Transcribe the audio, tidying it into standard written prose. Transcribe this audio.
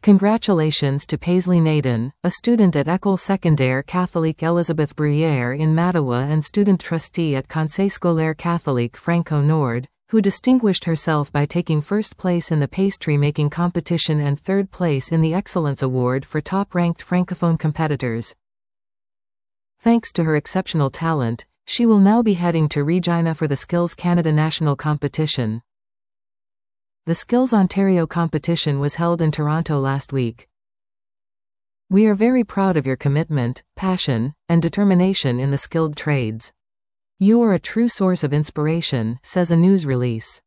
Congratulations to Paisley Naden, a student at École Secondaire Catholique Elizabeth Bruyère in Mattawa and student trustee at Conseil Scolaire Catholique Franco Nord, who distinguished herself by taking first place in the pastry-making competition and third place in the Excellence Award for top-ranked Francophone competitors. Thanks to her exceptional talent, she will now be heading to Regina for the Skills Canada National Competition. The Skills Ontario competition was held in Toronto last week. We are very proud of your commitment, passion, and determination in the skilled trades. You are a true source of inspiration, says a news release.